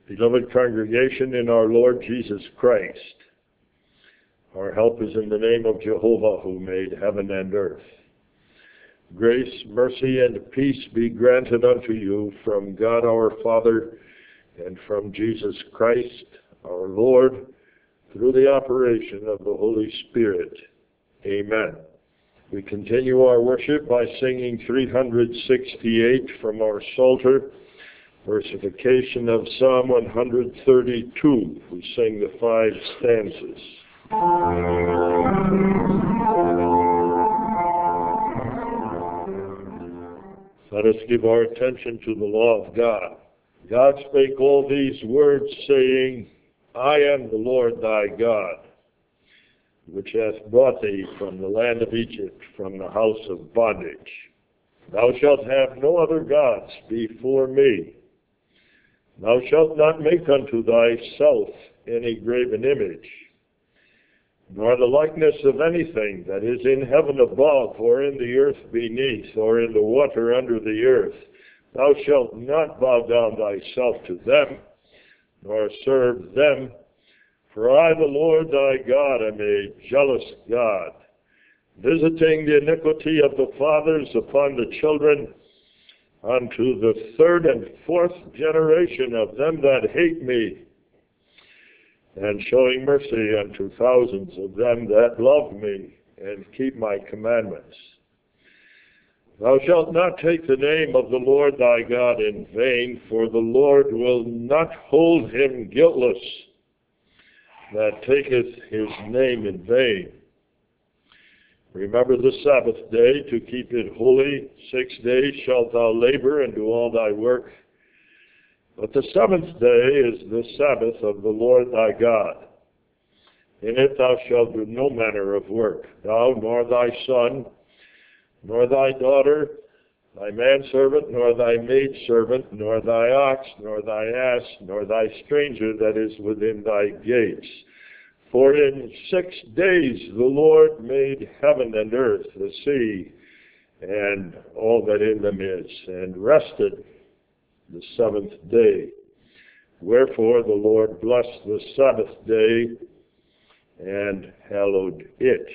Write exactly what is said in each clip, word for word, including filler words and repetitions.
Beloved congregation in our Lord Jesus Christ, our help is in the name of Jehovah who made heaven and earth. Grace, mercy, and peace be granted unto you from God our Father and from Jesus Christ our Lord through the operation of the Holy Spirit. Amen. We continue our worship by singing three hundred sixty-eight from our Psalter, versification of Psalm one hundred thirty-two. We sing the five stanzas. Let us give our attention to the law of God. God spake all these words, saying, I am the Lord thy God, which hath brought thee from the land of Egypt, from the house of bondage. Thou shalt have no other gods before me. Thou shalt not make unto thyself any graven image, nor the likeness of anything that is in heaven above, or in the earth beneath, or in the water under the earth. Thou shalt not bow down thyself to them, nor serve them. For I, the Lord thy God, am a jealous God, visiting the iniquity of the fathers upon the children, unto the third and fourth generation of them that hate me, and showing mercy unto thousands of them that love me, and keep my commandments. Thou shalt not take the name of the Lord thy God in vain, for the Lord will not hold him guiltless that taketh his name in vain. Remember the Sabbath day to keep it holy. Six days shalt thou labor and do all thy work. But the seventh day is the Sabbath of the Lord thy God. In it thou shalt do no manner of work, thou, nor thy son, nor thy daughter, thy manservant, nor thy maidservant, nor thy ox, nor thy ass, nor thy stranger that is within thy gates. For in six days the Lord made heaven and earth, the sea, and all that in them is, and rested the seventh day. Wherefore the Lord blessed the Sabbath day and hallowed it.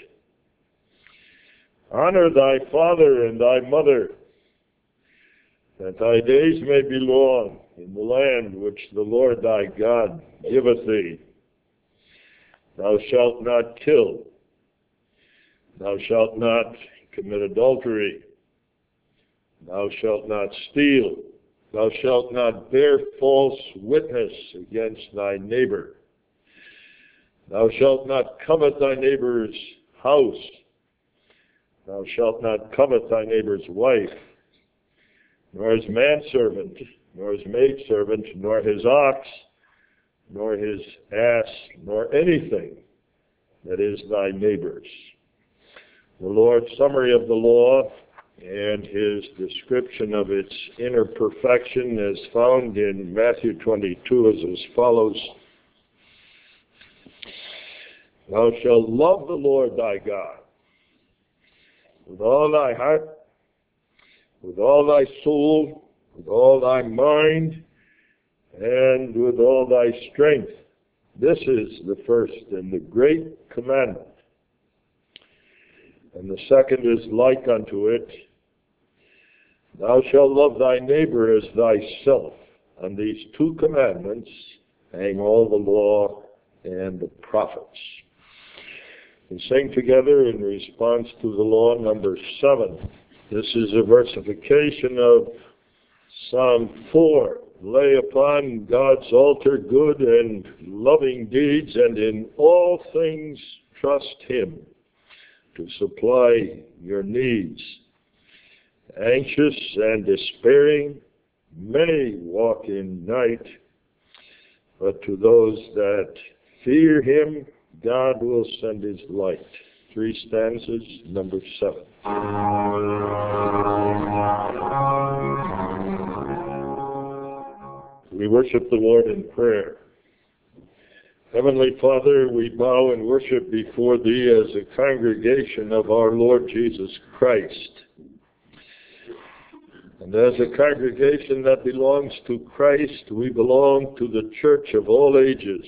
Honor thy father and thy mother, that thy days may be long in the land which the Lord thy God giveth thee. Thou shalt not kill. Thou shalt not commit adultery. Thou shalt not steal. Thou shalt not bear false witness against thy neighbor. Thou shalt not covet thy neighbor's house. Thou shalt not covet thy neighbor's wife, nor his manservant, nor his maidservant, nor his ox, nor his ass, nor anything that is thy neighbor's. The Lord's summary of the law and his description of its inner perfection is found in Matthew twenty-two as as follows. Thou shalt love the Lord thy God with all thy heart, with all thy soul, with all thy mind, and with all thy strength. This is the first and the great commandment. And the second is like unto it. Thou shalt love thy neighbor as thyself. On these two commandments hang all the law and the prophets. We sing together in response to the law number seven. This is a versification of Psalm four. Lay upon God's altar good and loving deeds, and in all things trust him to supply your needs. Anxious and despairing, many walk in night, but to those that fear him, God will send his light. Three stanzas, number seven. We worship the Lord in prayer. Heavenly Father, we bow and worship before thee as a congregation of our Lord Jesus Christ. And as a congregation that belongs to Christ, we belong to the church of all ages.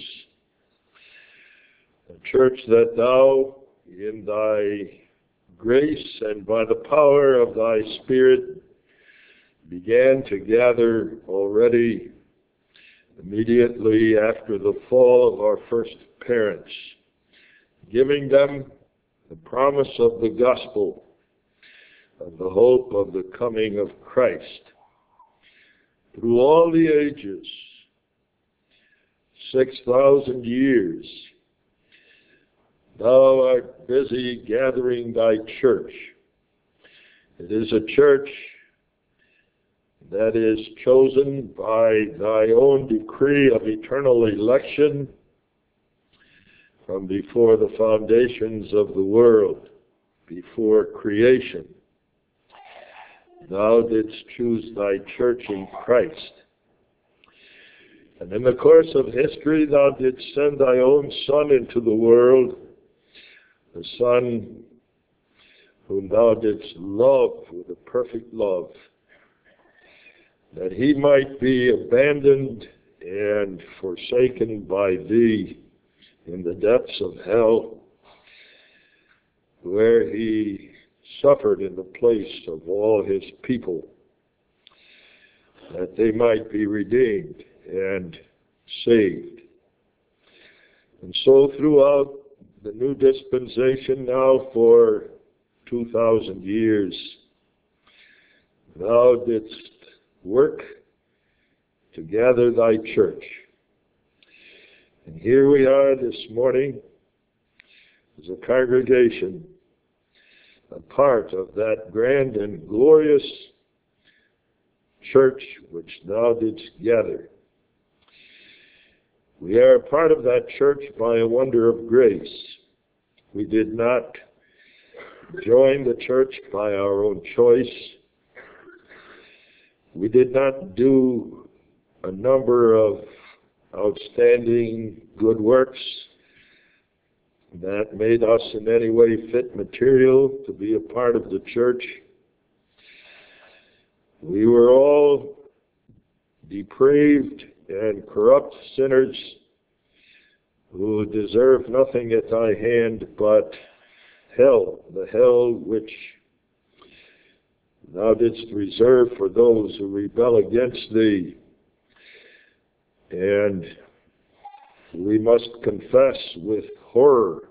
A church that thou, in thy grace and by the power of thy Spirit, began to gather already immediately after the fall of our first parents, giving them the promise of the gospel, of the hope of the coming of Christ. Through all the ages, six thousand years, thou art busy gathering thy church. It is a church that is chosen by thy own decree of eternal election from before the foundations of the world, before creation. Thou didst choose thy church in Christ. And in the course of history, thou didst send thy own Son into the world, the Son whom thou didst love with a perfect love, that he might be abandoned and forsaken by thee in the depths of hell, where he suffered in the place of all his people, that they might be redeemed and saved. And so throughout the new dispensation, now for two thousand years, thou didst work to gather thy church. And here we are this morning as a congregation, a part of that grand and glorious church which thou didst gather. We are a part of that church by a wonder of grace. We did not join the church by our own choice. We did not do a number of outstanding good works that made us in any way fit material to be a part of the church. We were all depraved and corrupt sinners who deserve nothing at thy hand but hell, the hell which thou didst reserve for those who rebel against thee. And we must confess with horror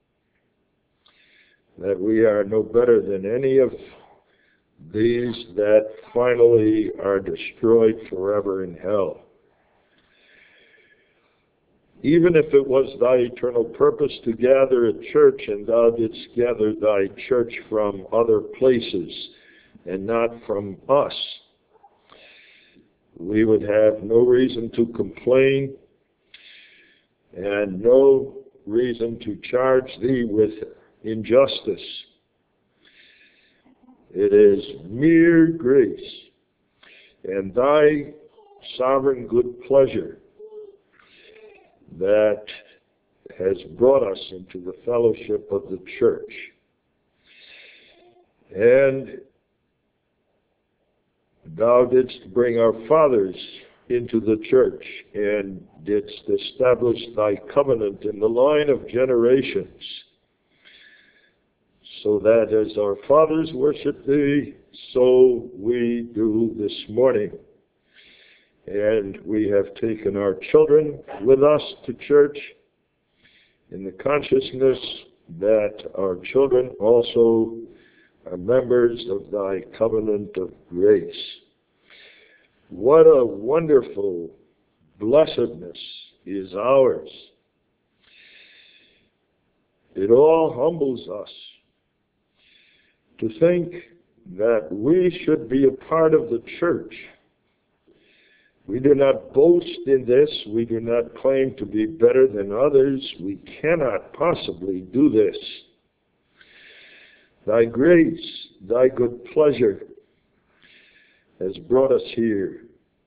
that we are no better than any of these that finally are destroyed forever in hell. Even if it was thy eternal purpose to gather a church, and thou didst gather thy church from other places and not from us, we would have no reason to complain and no reason to charge thee with injustice. It is mere grace and thy sovereign good pleasure that has brought us into the fellowship of the church. And thou didst bring our fathers into the church and didst establish thy covenant in the line of generations, so that as our fathers worship thee, so we do this morning. And we have taken our children with us to church in the consciousness that our children also are members of thy covenant of grace. What a wonderful blessedness is ours. It all humbles us to think that we should be a part of the church. We do not boast in this. We do not claim to be better than others. We cannot possibly do this. Thy grace, thy good pleasure has brought us here.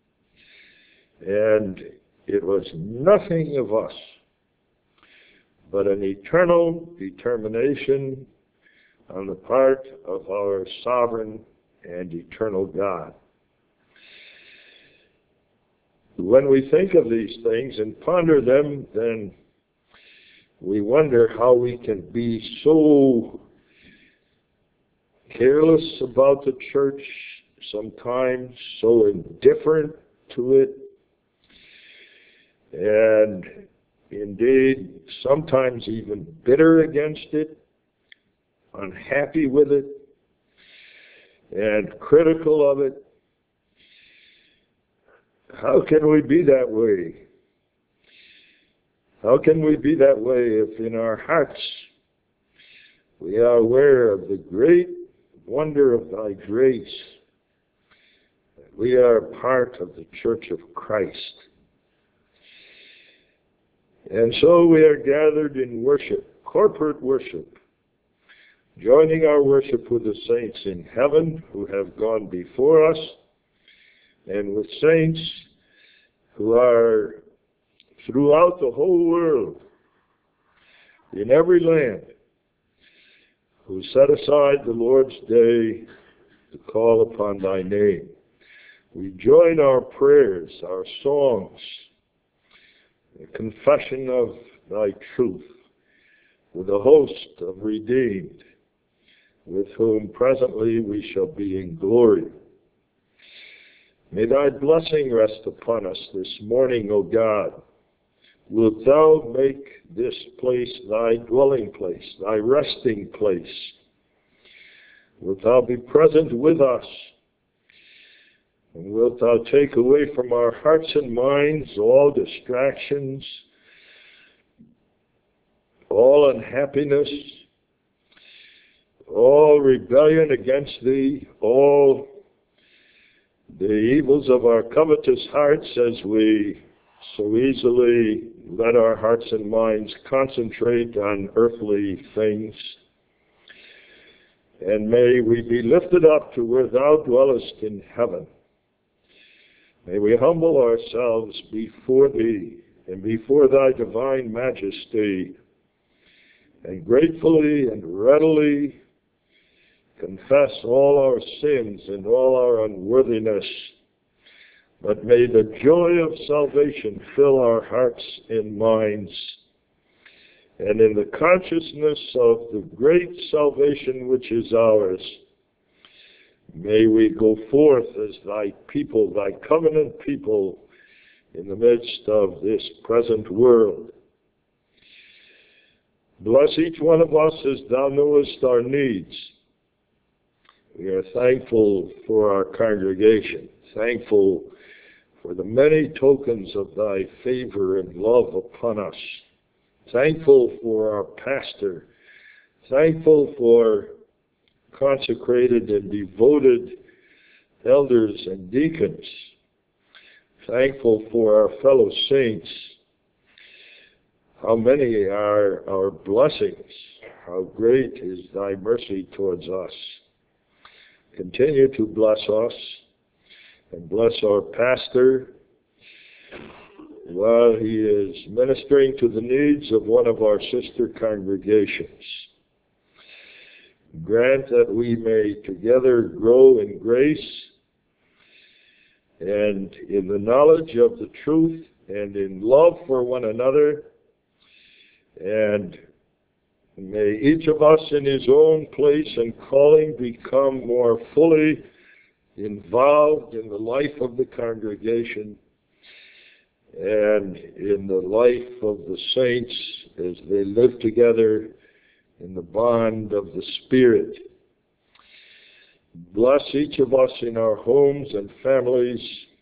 And it was nothing of us, but an eternal determination on the part of our sovereign and eternal God. when we think of these things and ponder them, then we wonder how we can be so careless about the church, sometimes so indifferent to it, and indeed sometimes even bitter against it, unhappy with it, and critical of it. How can we be that way? How can we be that way if in our hearts we are aware of the great wonder of thy grace, that we are part of the church of Christ? And so we are gathered in worship, corporate worship, joining our worship with the saints in heaven who have gone before us, and with saints who are throughout the whole world, in every land, who set aside the Lord's day to call upon thy name. We join our prayers, our songs, the confession of thy truth, with a host of redeemed, with whom presently we shall be in glory. May thy blessing rest upon us this morning, O God. Wilt thou make this place thy dwelling place, thy resting place? Wilt thou be present with us? And wilt thou take away from our hearts and minds all distractions, all unhappiness, all rebellion against thee, all the evils of our covetous hearts as we so easily let our hearts and minds concentrate on earthly things. And may we be lifted up to where thou dwellest in heaven. May we humble ourselves before thee and before thy divine majesty, and gratefully and readily confess all our sins and all our unworthiness. But may the joy of salvation fill our hearts and minds. And in the consciousness of the great salvation which is ours, may we go forth as thy people, thy covenant people, in the midst of this present world. Bless each one of us as thou knowest our needs. We are thankful for our congregation, thankful for the many tokens of thy favor and love upon us, thankful for our pastor, thankful for consecrated and devoted elders and deacons, thankful for our fellow saints. How many are our blessings, how great is thy mercy towards us. Continue to bless us and bless our pastor while he is ministering to the needs of one of our sister congregations. Grant that we may together grow in grace and in the knowledge of the truth and in love for one another, and may each of us in his own place and calling become more fully involved in the life of the congregation and in the life of the saints as they live together in the bond of the Spirit. Bless each of us in our homes and families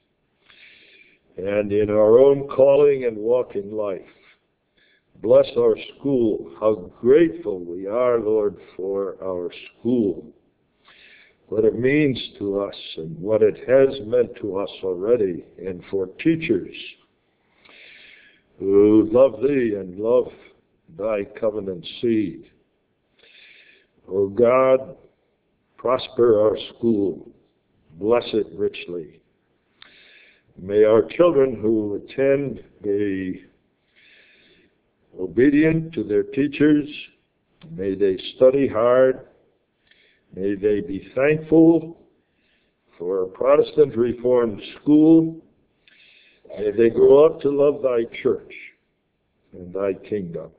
and in our own calling and walk in life. Bless our school. How grateful we are, Lord, for our school, what it means to us and what it has meant to us already, and for teachers who love thee and love thy covenant seed. O God, prosper our school. Bless it richly. May our children who attend be obedient to their teachers. May they study hard. May they be thankful for a Protestant Reformed school May they grow up to love thy church and thy kingdom.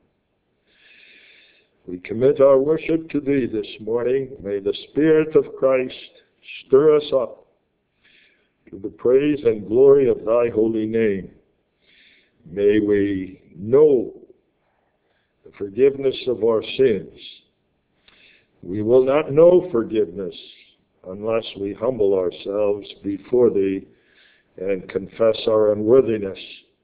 We commit our worship to thee this morning. May the Spirit of Christ stir us up to the praise and glory of thy holy name. May we know the forgiveness of our sins. We will not know forgiveness unless we humble ourselves before thee and confess our unworthiness.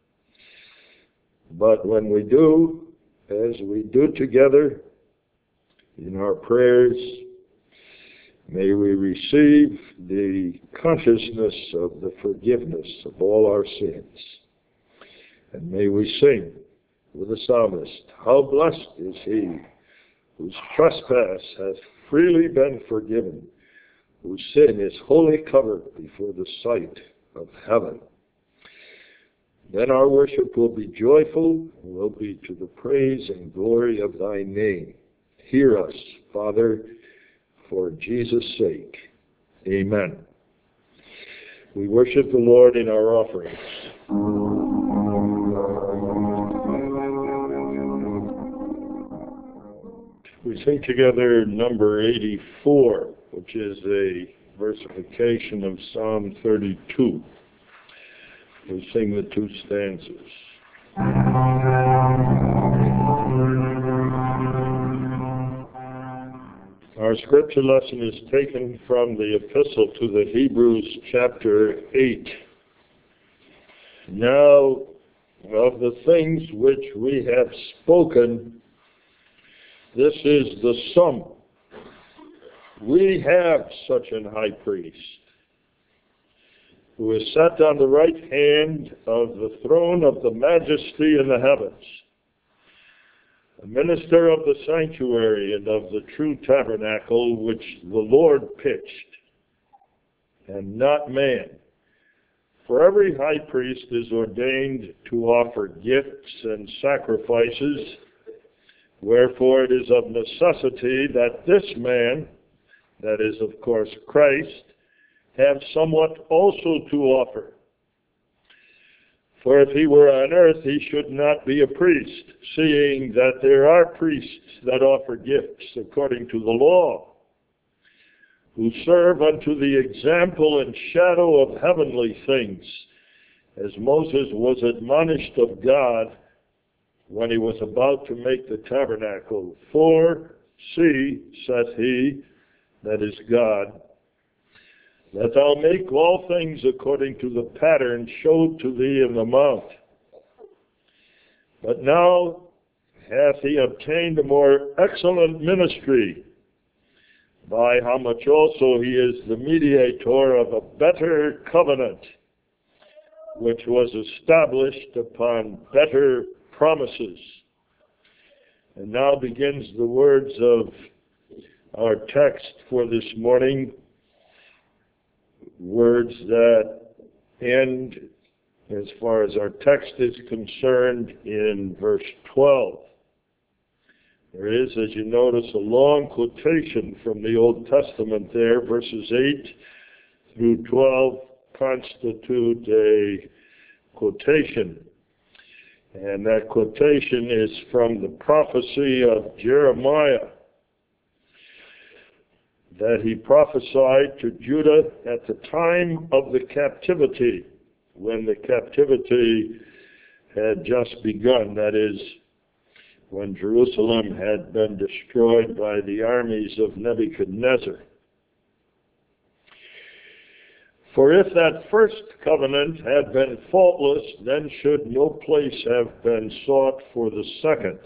But when we do, as we do together in our prayers, may we receive the consciousness of the forgiveness of all our sins. And may we sing with the psalmist, how blessed is he whose trespass hath freely been forgiven, whose sin is wholly covered before the sight of heaven. Then our worship will be joyful, will be to the praise and glory of thy name. Hear us, Father, for Jesus' sake. Amen. We worship the Lord in our offerings. We sing together number eighty-four, which is a versification of Psalm thirty-two. We sing the two stanzas. Our scripture lesson is taken from the epistle to the Hebrews, chapter eight. Now, of the things which we have spoken, this is the sum. We have such an high priest, who is set on the right hand of the throne of the majesty in the heavens, a minister of the sanctuary and of the true tabernacle which the Lord pitched, and not man. For every high priest is ordained to offer gifts and sacrifices, wherefore it is of necessity that this man, that is, of course, Christ, have somewhat also to offer. For if he were on earth, he should not be a priest, seeing that there are priests that offer gifts according to the law, who serve unto the example and shadow of heavenly things, as Moses was admonished of God when he was about to make the tabernacle. For, see, saith he, that is God, that thou make all things according to the pattern showed to thee in the mount. But now hath he obtained a more excellent ministry, by how much also he is the mediator of a better covenant, which was established upon better promises. And now begins the words of our text for this morning, words that end, as far as our text is concerned, in verse twelve. There is, as you notice, a long quotation from the Old Testament there. Verses eight through twelve constitute a quotation. And that quotation is from the prophecy of Jeremiah, that he prophesied to Judah at the time of the captivity, when the captivity had just begun, that is, when Jerusalem had been destroyed by the armies of Nebuchadnezzar. For if that first covenant had been faultless, then should no place have been sought for the second.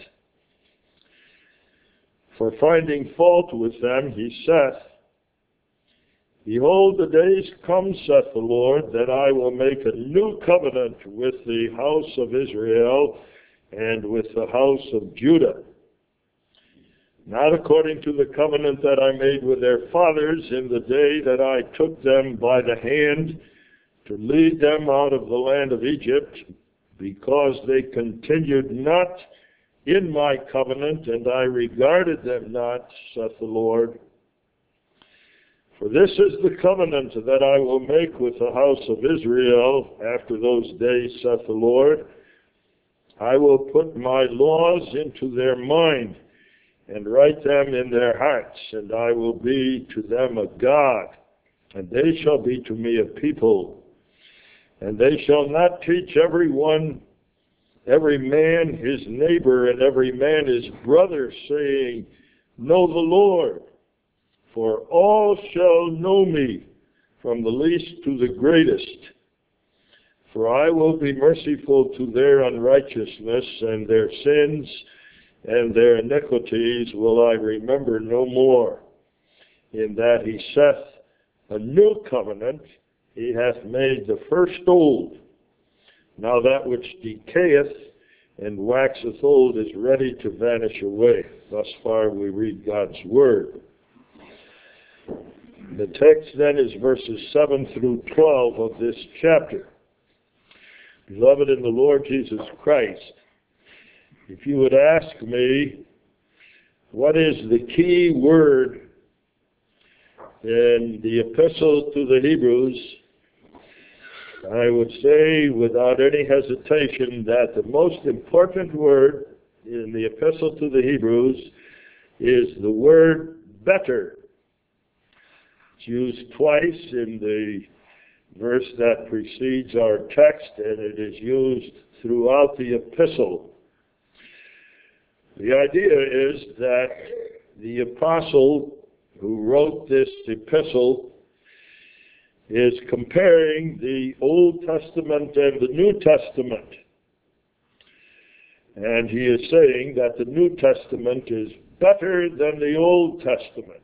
For finding fault with them, he saith, Behold, the days come, saith the Lord, that I will make a new covenant with the house of Israel and with the house of Judah, not according to the covenant that I made with their fathers in the day that I took them by the hand to lead them out of the land of Egypt, because they continued not in my covenant, and I regarded them not, saith the Lord. For this is the covenant that I will make with the house of Israel after those days, saith the Lord. I will put my laws into their mind, and write them in their hearts, and I will be to them a God, and they shall be to me a people. And they shall not teach every one, every man his neighbor, and every man his brother, saying, Know the Lord. For all shall know me, from the least to the greatest. For I will be merciful to their unrighteousness, and their sins and their iniquities will I remember no more. In that he saith a new covenant, he hath made the first old. Now that which decayeth and waxeth old is ready to vanish away. Thus far we read God's word. The text then is verses seven through twelve of this chapter. Beloved in the Lord Jesus Christ, if you would ask me, what is the key word in the epistle to the Hebrews, I would say without any hesitation that the most important word in the epistle to the Hebrews is the word better. It's used twice in the verse that precedes our text, and it is used throughout the epistle. The idea is that the apostle who wrote this epistle is comparing the Old Testament and the New Testament. And he is saying that the New Testament is better than the Old Testament.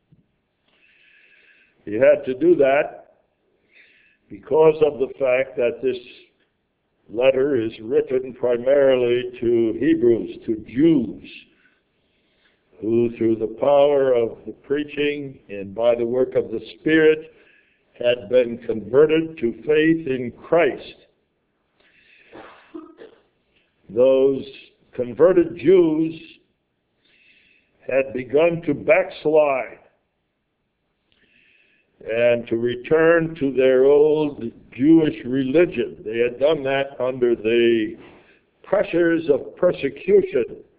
He had to do that because of the fact that this letter is written primarily to Hebrews, to Jews, who through the power of the preaching and by the work of the Spirit had been converted to faith in Christ. Those converted Jews had begun to backslide and to return to their old Jewish religion. They had done that under the pressures of persecution.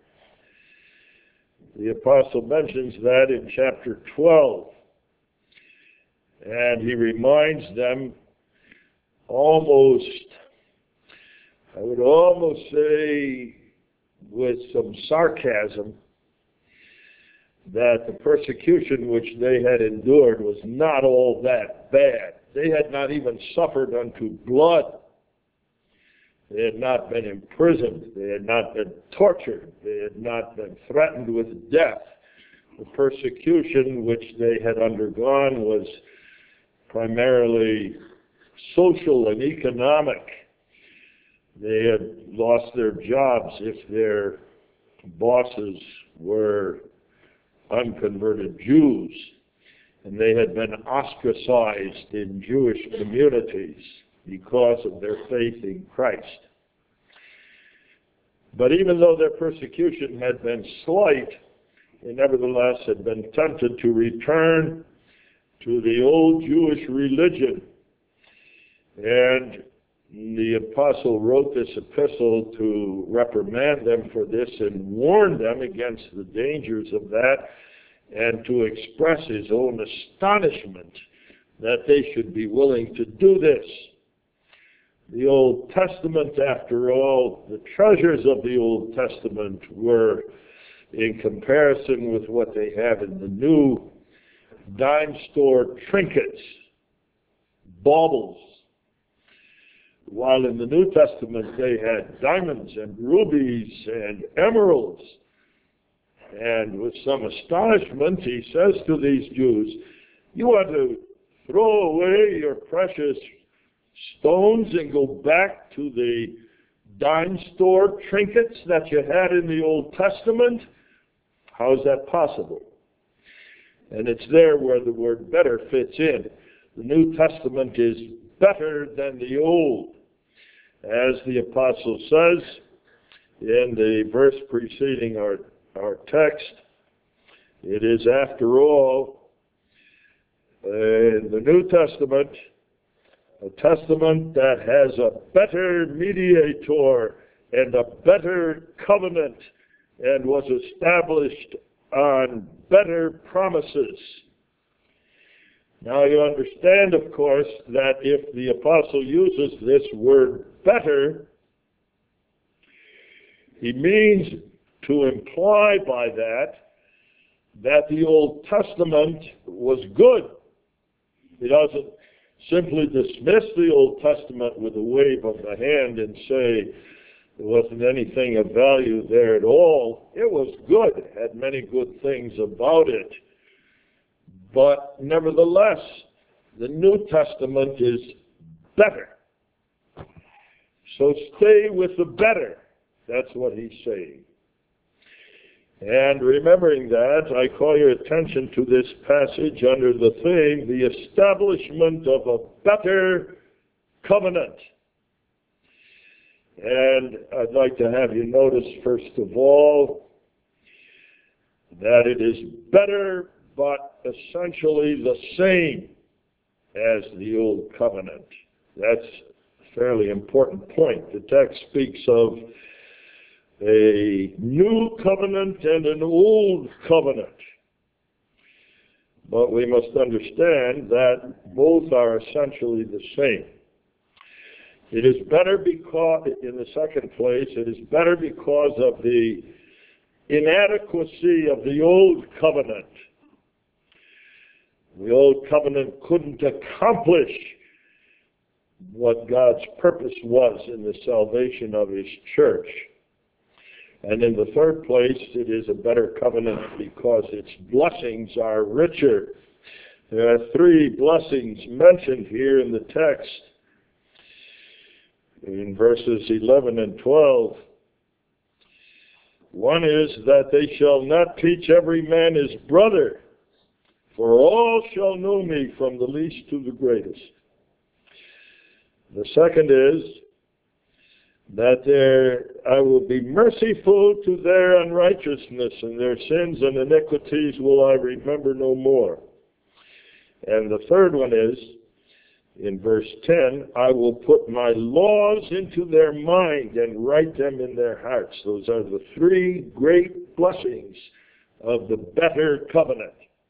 The apostle mentions that in chapter twelve. And he reminds them almost, I would almost say with some sarcasm, that the persecution which they had endured was not all that bad. They had not even suffered unto blood. They had not been imprisoned. They had not been tortured. They had not been threatened with death. The persecution which they had undergone was primarily social and economic. They had lost their jobs if their bosses were unconverted Jews, and they had been ostracized in Jewish communities because of their faith in Christ. But even though their persecution had been slight, they nevertheless had been tempted to return to the old Jewish religion. And the apostle wrote this epistle to reprimand them for this and warn them against the dangers of that, and to express his own astonishment that they should be willing to do this. The Old Testament, after all, the treasures of the Old Testament were, in comparison with what they have in the New, dime store trinkets, baubles. While in the New Testament they had diamonds and rubies and emeralds. And with some astonishment, he says to these Jews, you want to throw away your precious stones and go back to the dime store trinkets that you had in the Old Testament? How is that possible? And it's there where the word better fits in. The New Testament is better than the Old. As the apostle says in the verse preceding our, our text, it is after all in the New Testament, a testament that has a better mediator and a better covenant and was established on better promises. Now you understand, of course, that if the apostle uses this word better, he means to imply by that that the Old Testament was good. He doesn't simply dismiss the Old Testament with a wave of the hand and say there wasn't anything of value there at all. It was good, it had many good things about it. But nevertheless, the New Testament is better. So stay with the better. That's what he's saying. And remembering that, I call your attention to this passage under the theme, the establishment of a better covenant. And I'd like to have you notice, first of all, that it is better, but essentially the same as the Old Covenant. That's a fairly important point. The text speaks of a new covenant and an old covenant. But we must understand that both are essentially the same. It is better because, in the second place, it is better because of the inadequacy of the old covenant. The old covenant couldn't accomplish what God's purpose was in the salvation of his church. And in the third place, it is a better covenant because its blessings are richer. There are three blessings mentioned here in the text. In verses eleven and twelve, one is that they shall not teach every man his brother, for all shall know me from the least to the greatest. The second is that there I will be merciful to their unrighteousness, and their sins and iniquities will I remember no more. And the third one is, in verse ten, I will put my laws into their mind and write them in their hearts. Those are the three great blessings of the better covenant.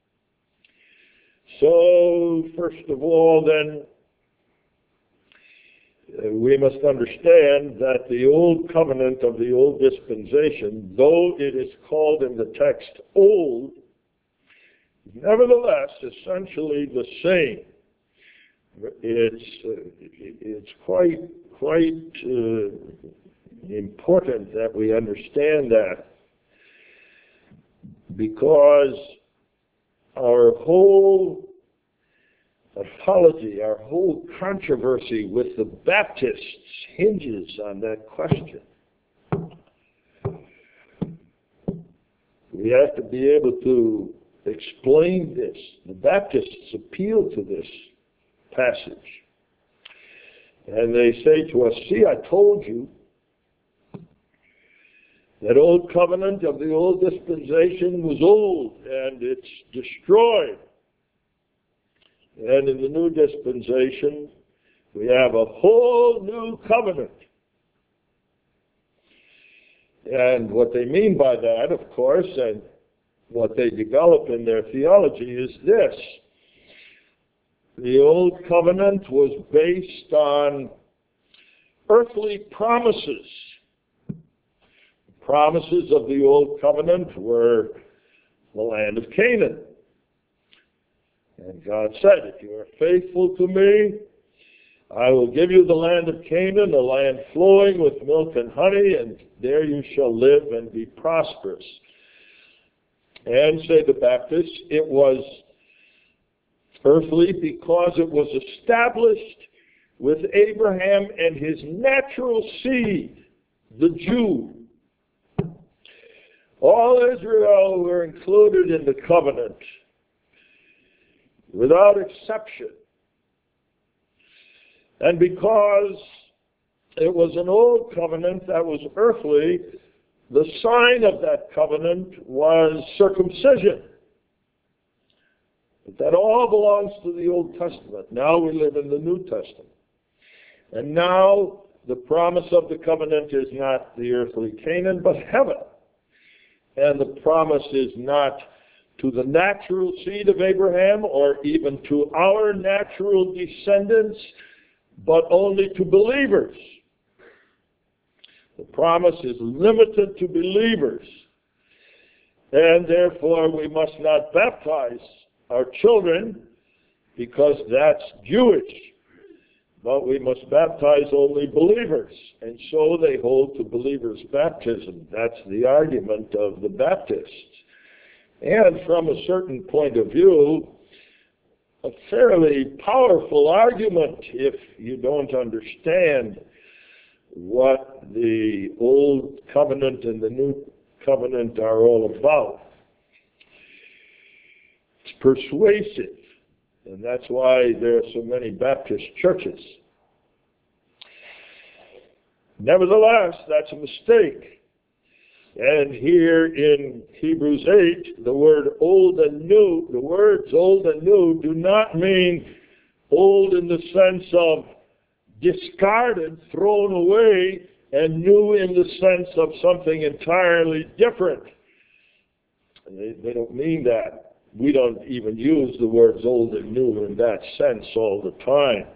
So, first of all, then, we must understand that the old covenant of the old dispensation, though it is called in the text old, nevertheless essentially the same. It's uh, it's quite quite uh, important that we understand that, because our whole apology, our whole controversy with the Baptists hinges on that question. We have to be able to explain this. The Baptists appeal to this passage. And they say to us, see, I told you that old covenant of the old dispensation was old and it's destroyed. And in the new dispensation, we have a whole new covenant. And what they mean by that, of course, and what they develop in their theology is this. The old covenant was based on earthly promises. The promises of the old covenant were the land of Canaan. And God said, if you are faithful to me, I will give you the land of Canaan, a land flowing with milk and honey, and there you shall live and be prosperous. And, say the Baptists, it was earthly because it was established with Abraham and his natural seed, the Jew. All Israel were included in the covenant, without exception. And because it was an old covenant that was earthly, the sign of that covenant was circumcision. But that all belongs to the Old Testament. Now we live in the New Testament. And now the promise of the covenant is not the earthly Canaan, but heaven. And the promise is not to the natural seed of Abraham or even to our natural descendants, but only to believers. The promise is limited to believers. And therefore we must not baptize our children because that's Jewish. But we must baptize only believers. And so they hold to believers' baptism. That's the argument of the Baptists. And from a certain point of view, a fairly powerful argument if you don't understand what the Old Covenant and the New Covenant are all about. It's persuasive, and that's why there are so many Baptist churches. Nevertheless, that's a mistake. And here in Hebrews eight, the word old and new, the words old and new do not mean old in the sense of discarded, thrown away, and new in the sense of something entirely different. They, they don't mean that. We don't even use the words old and new in that sense all the time.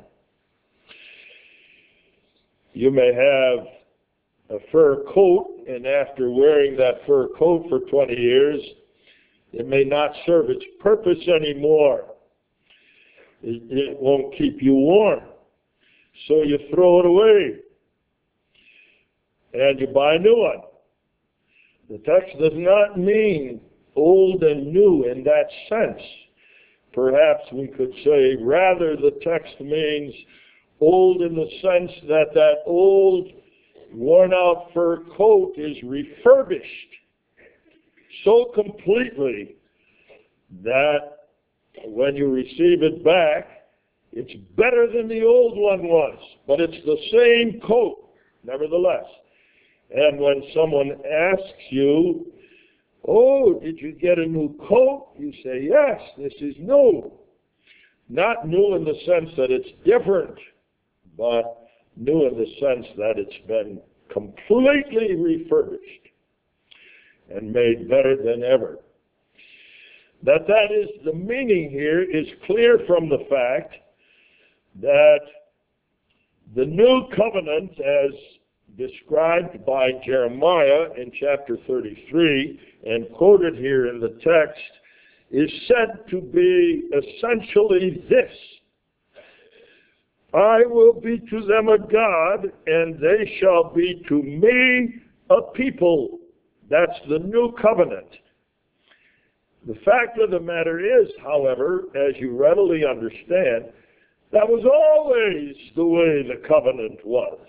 You may have a fur coat, and after wearing that fur coat for twenty years, it may not serve its purpose anymore. It, it won't keep you warm. So you throw it away, and you buy a new one. The text does not mean old and new in that sense. Perhaps we could say, rather, the text means old in the sense that that old, worn-out fur coat is refurbished so completely that when you receive it back, it's better than the old one was, but it's the same coat, nevertheless. And when someone asks you, oh, did you get a new coat? You say, yes, this is new. Not new in the sense that it's different, but new in the sense that it's been completely refurbished and made better than ever. That that is the meaning here is clear from the fact that the new covenant, as described by Jeremiah in chapter thirty-three and quoted here in the text, is said to be essentially this: I will be to them a God, and they shall be to me a people. That's the new covenant. The fact of the matter is, however, as you readily understand, that was always the way the covenant was.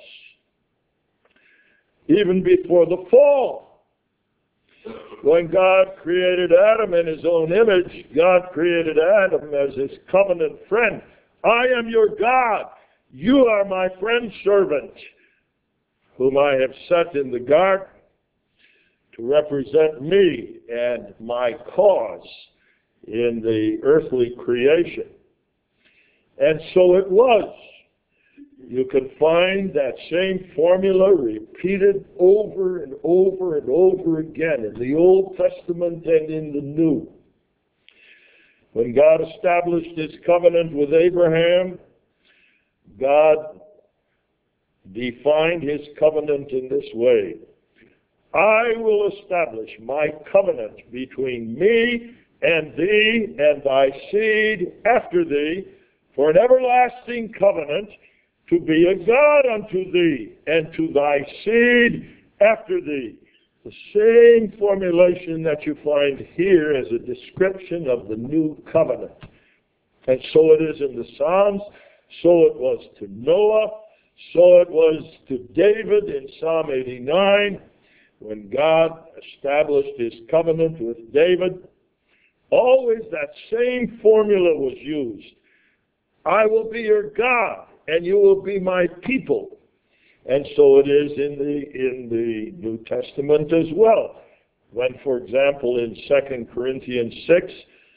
Even before the fall. When God created Adam in his own image, God created Adam as his covenant friend. I am your God. You are my friend servant, whom I have set in the garden to represent me and my cause in the earthly creation. And so it was. You can find that same formula repeated over and over and over again in the Old Testament and in the New. When God established his covenant with Abraham, God defined his covenant in this way: I will establish my covenant between me and thee and thy seed after thee for an everlasting covenant, to be a God unto thee and to thy seed after thee. The same formulation that you find here as a description of the new covenant. And so it is in the Psalms, so it was to Noah, so it was to David in Psalm eighty-nine, when God established his covenant with David. Always that same formula was used. I will be your God, and you will be my people. And so it is in the in the New Testament as well. When, for example, in Second Corinthians six,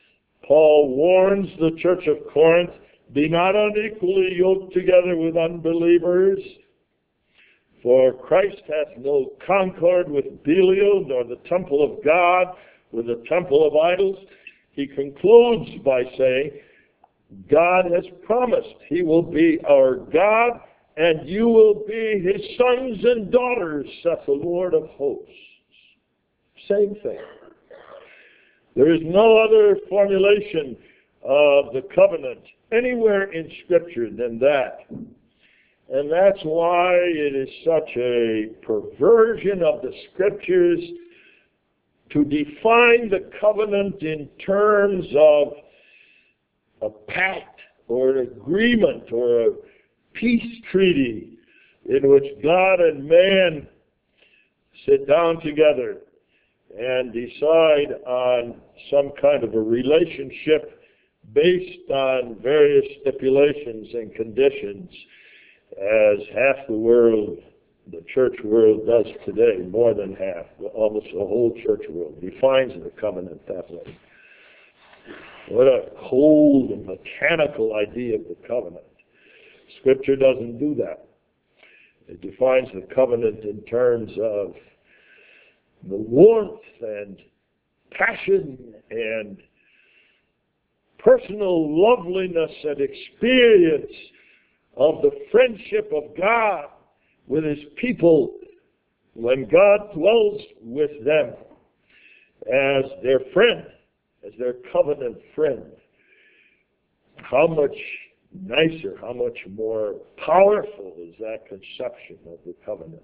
Paul warns the church of Corinth, be not unequally yoked together with unbelievers, for Christ hath no concord with Belial, nor the temple of God with the temple of idols. He concludes by saying, God has promised he will be our God, and you will be his sons and daughters, saith the Lord of hosts. Same thing. There is no other formulation of the covenant anywhere in Scripture than that. And that's why it is such a perversion of the Scriptures to define the covenant in terms of a pact or an agreement or a peace treaty in which God and man sit down together and decide on some kind of a relationship based on various stipulations and conditions, as half the world, the church world, does today. More than half, almost the whole church world defines the covenant that way. What a cold and mechanical idea of the covenant. Scripture doesn't do that. It defines the covenant in terms of the warmth and passion and personal loveliness and experience of the friendship of God with his people when God dwells with them as their friend, as their covenant friend. How much nicer, how much more powerful is that conception of the covenant?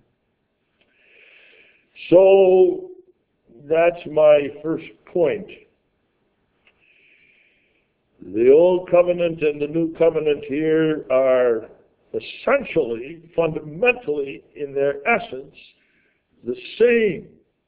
So that's my first point. The Old Covenant and the New Covenant here are essentially, fundamentally, in their essence, the same.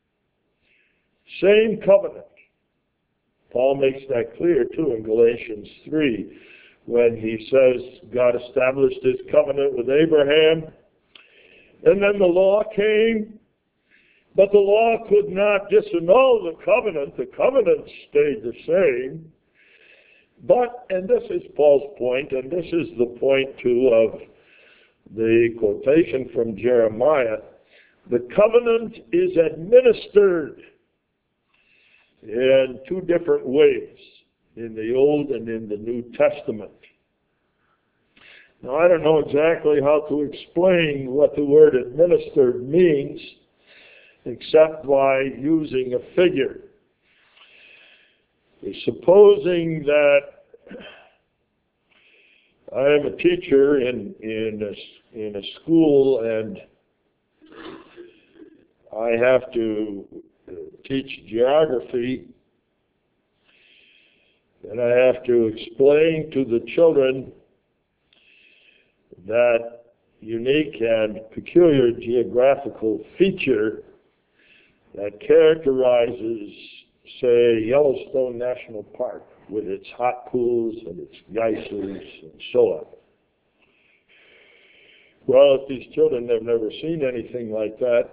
Same covenant. Paul makes that clear, too, in Galatians three, when he says God established his covenant with Abraham, and then the law came, but the law could not disannul the covenant. The covenant stayed the same. But, and this is Paul's point, and this is the point, too, of the quotation from Jeremiah, the covenant is administered in two different ways, in the Old and in the New Testament. Now, I don't know exactly how to explain what the word administered means, except by using a figure. Supposing that I am a teacher in, in, a, in a school and I have to teach geography, and I have to explain to the children that unique and peculiar geographical feature that characterizes, say, Yellowstone National Park with its hot pools and its geysers and so on. Well, if these children have never seen anything like that,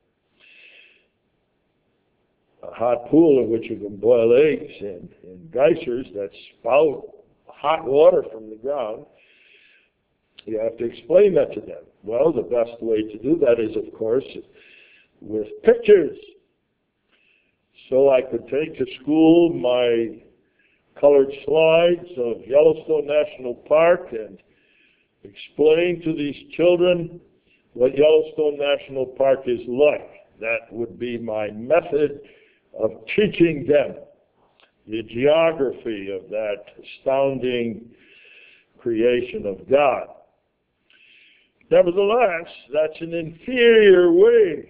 a hot pool in which you can boil eggs and, and geysers that spout hot water from the ground, you have to explain that to them. Well, the best way to do that is, of course, with pictures. So I could take to school my colored slides of Yellowstone National Park and explain to these children what Yellowstone National Park is like. That would be my method of teaching them the geography of that astounding creation of God. Nevertheless, that's an inferior way.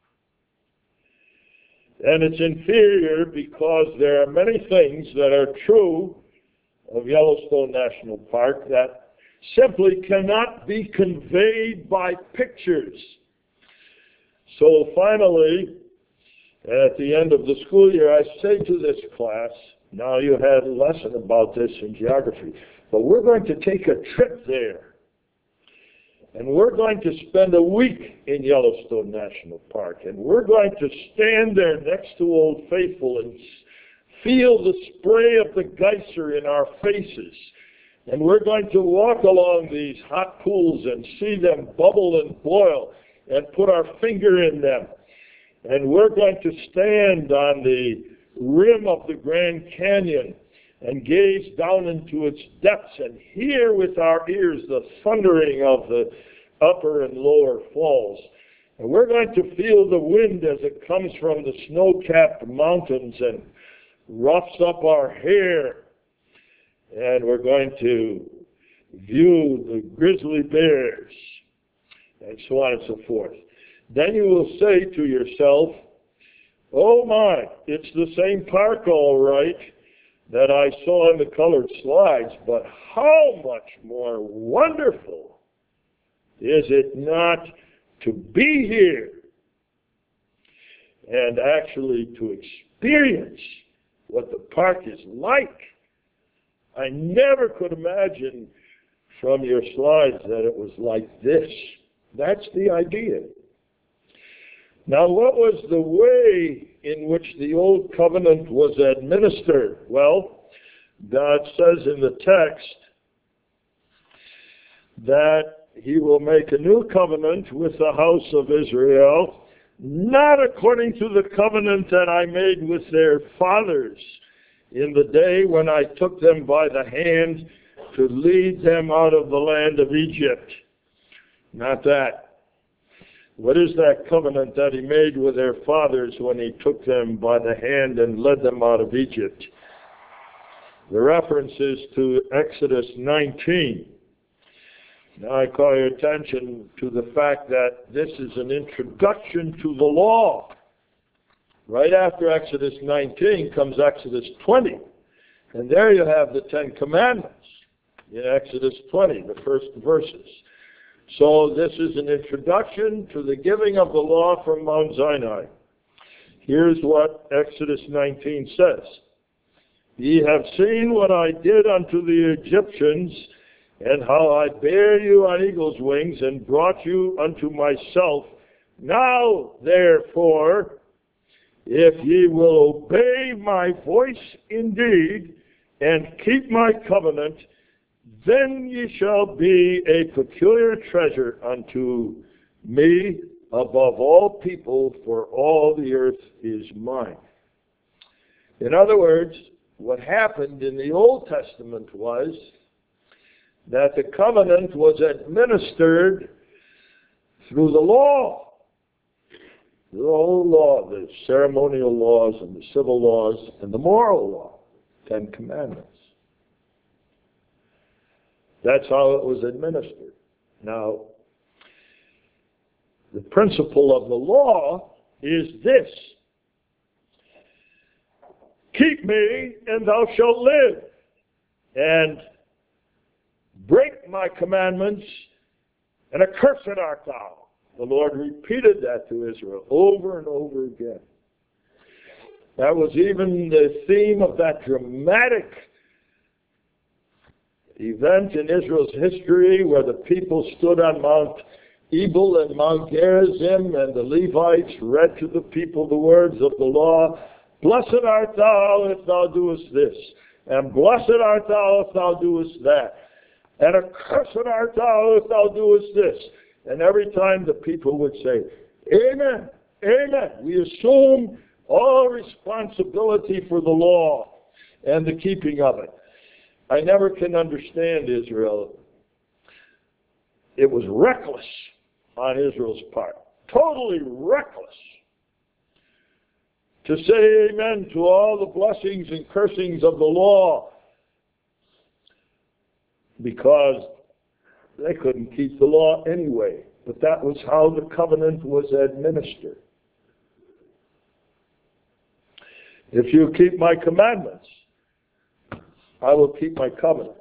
And it's inferior because there are many things that are true of Yellowstone National Park that simply cannot be conveyed by pictures. So finally, at the end of the school year, I say to this class, now you had a lesson about this in geography, but we're going to take a trip there. And we're going to spend a week in Yellowstone National Park. And we're going to stand there next to Old Faithful and feel the spray of the geyser in our faces. And we're going to walk along these hot pools and see them bubble and boil and put our finger in them. And we're going to stand on the rim of the Grand Canyon and gaze down into its depths and hear with our ears the thundering of the upper and lower falls. And we're going to feel the wind as it comes from the snow-capped mountains and roughs up our hair. And we're going to view the grizzly bears, and so on and so forth. Then you will say to yourself, oh my, it's the same park all right that I saw in the colored slides, but how much more wonderful is it not to be here and actually to experience what the park is like. I never could imagine from your slides that it was like this. That's the idea. Now, what was the way in which the Old Covenant was administered? Well, God says in the text that he will make a new covenant with the house of Israel, not according to the covenant that I made with their fathers in the day when I took them by the hand to lead them out of the land of Egypt. Not that. What is that covenant that he made with their fathers when he took them by the hand and led them out of Egypt? The reference is to Exodus nineteen. Now I call your attention to the fact that this is an introduction to the law. Right after Exodus nineteen comes Exodus twenty. And there you have the Ten Commandments in Exodus twenty, the first verses. So this is an introduction to the giving of the law from Mount Sinai. Here's what Exodus nineteen says. Ye have seen what I did unto the Egyptians, and how I bare you on eagle's wings, and brought you unto myself. Now, therefore, if ye will obey my voice indeed, and keep my covenant, then ye shall be a peculiar treasure unto me above all people, for all the earth is mine. In other words, what happened in the Old Testament was that the covenant was administered through the law. The whole law, the ceremonial laws and the civil laws and the moral law, Ten Commandments. That's how it was administered. Now, the principle of the law is this. Keep me, and thou shalt live. And break my commandments, and accursed art thou. The Lord repeated that to Israel over and over again. That was even the theme of that dramatic event in Israel's history where the people stood on Mount Ebal and Mount Gerizim, and the Levites read to the people the words of the law. Blessed art thou if thou doest this, and blessed art thou if thou doest that, and accursed art thou if thou doest this. And every time the people would say, Amen, Amen. We assume all responsibility for the law and the keeping of it. I never can understand Israel. It was reckless on Israel's part. Totally reckless. To say amen to all the blessings and cursings of the law, because they couldn't keep the law anyway. But that was how the covenant was administered. If you keep my commandments, I will keep my covenant.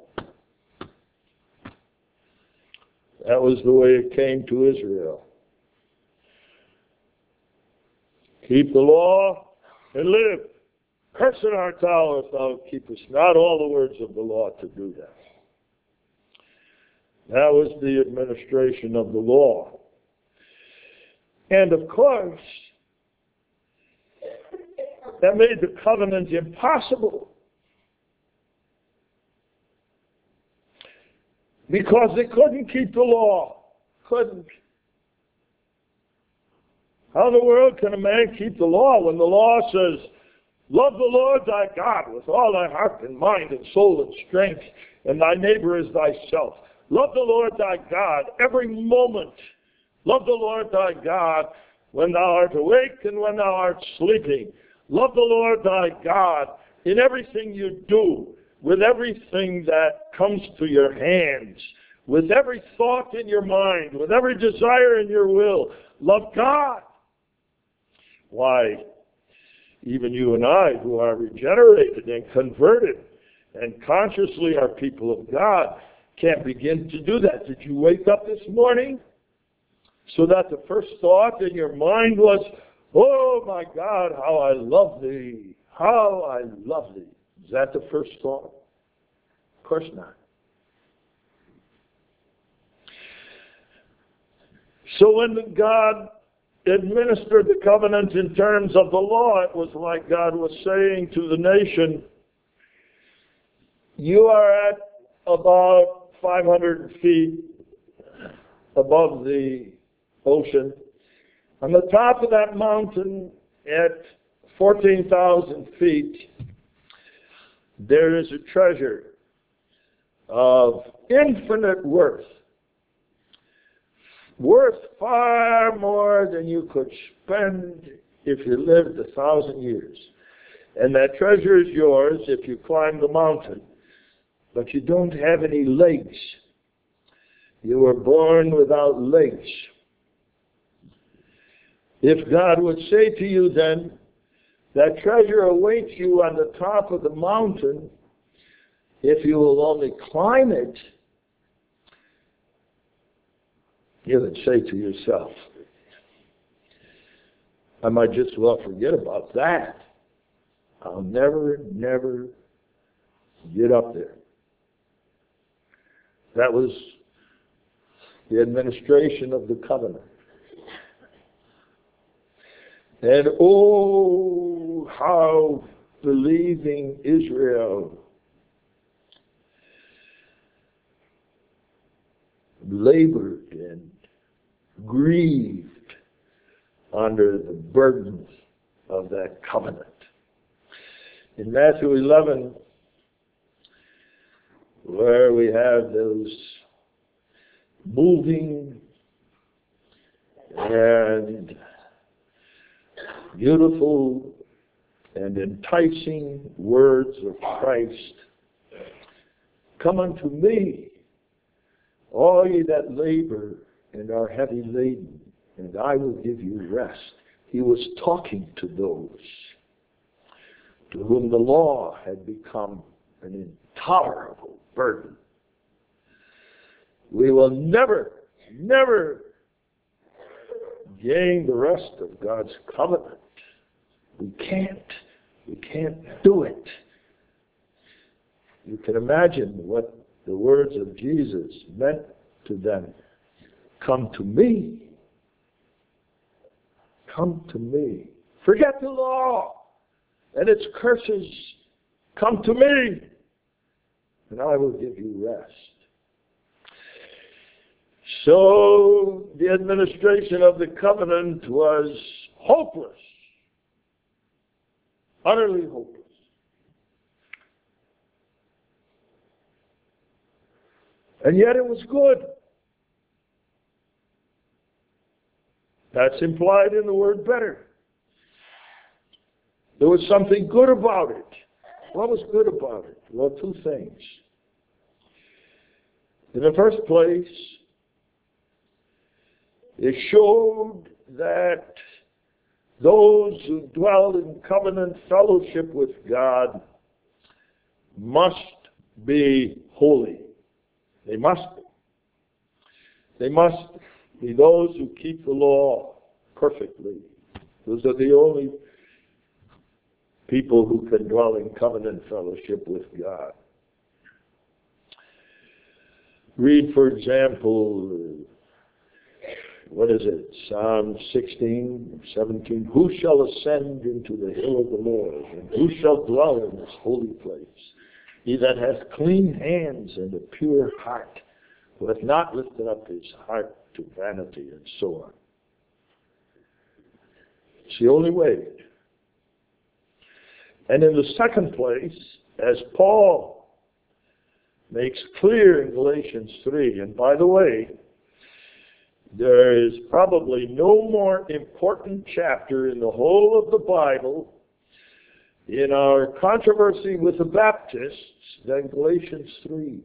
That was the way it came to Israel. Keep the law and live. Cursed art thou if thou keepest not all the words of the law to do that. That was the administration of the law. And of course, that made the covenant impossible. Because they couldn't keep the law. Couldn't. How in the world can a man keep the law when the law says, love the Lord thy God with all thy heart and mind and soul and strength, and thy neighbor as thyself. Love the Lord thy God every moment. Love the Lord thy God when thou art awake and when thou art sleeping. Love the Lord thy God in everything you do, with everything that comes to your hands, with every thought in your mind, with every desire in your will. Love God. Why, even you and I, who are regenerated and converted and consciously are people of God, can't begin to do that. Did you wake up this morning so that the first thought in your mind was, oh my God, how I love thee, how I love thee? Is that the first thought? Of course not. So when God administered the covenant in terms of the law, it was like God was saying to the nation, you are at about five hundred feet above the ocean. On the top of that mountain at fourteen thousand feet, there is a treasure of infinite worth. Worth far more than you could spend if you lived a thousand years. And that treasure is yours if you climb the mountain. But you don't have any legs. You were born without legs. If God would say to you then, that treasure awaits you on the top of the mountain, if you will only climb it, you would say to yourself, I might just well forget about that. I'll never, never get up there. That was the administration of the covenant. And oh, how believing Israel labored and grieved under the burden of that covenant. In Matthew eleven, where we have those moving and beautiful and enticing words of Christ, come unto me, all ye that labor and are heavy laden, and I will give you rest. He was talking to those to whom the law had become an intolerable burden. We will never, never gain the rest of God's covenant. We can't. We can't do it. You can imagine what the words of Jesus meant to them. Come to me. Come to me. Forget the law and its curses. Come to me, and I will give you rest. So the administration of the covenant was hopeless, utterly hopeless. And yet it was good. That's implied in the word better. There was something good about it. What was good about it? Well, two things. In the first place, it showed that those who dwell in covenant fellowship with God must be holy. They must be. They must be those who keep the law perfectly. Those are the only people who can dwell in covenant fellowship with God. Read, for example, what is it, Psalm sixteen, seventeen, who shall ascend into the hill of the Lord, and who shall dwell in his holy place? He that hath clean hands and a pure heart, who hath not lifted up his heart to vanity, and so on. It's the only way. And in the second place, as Paul makes clear in Galatians three, and by the way, there is probably no more important chapter in the whole of the Bible in our controversy with the Baptists than Galatians three.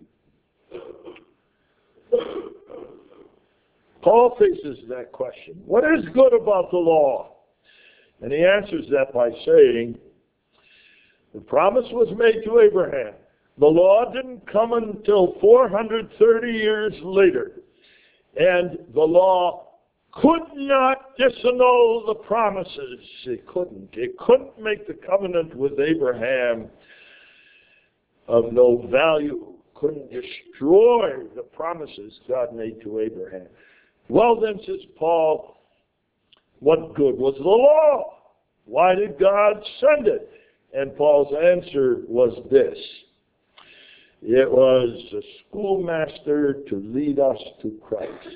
Paul faces that question. What is good about the law? And he answers that by saying, the promise was made to Abraham. The law didn't come until four hundred thirty years later. And the law could not disannul the promises. It couldn't. It couldn't make the covenant with Abraham of no value. Couldn't destroy the promises God made to Abraham. Well then, says Paul, what good was the law? Why did God send it? And Paul's answer was this. It was a schoolmaster to lead us to Christ.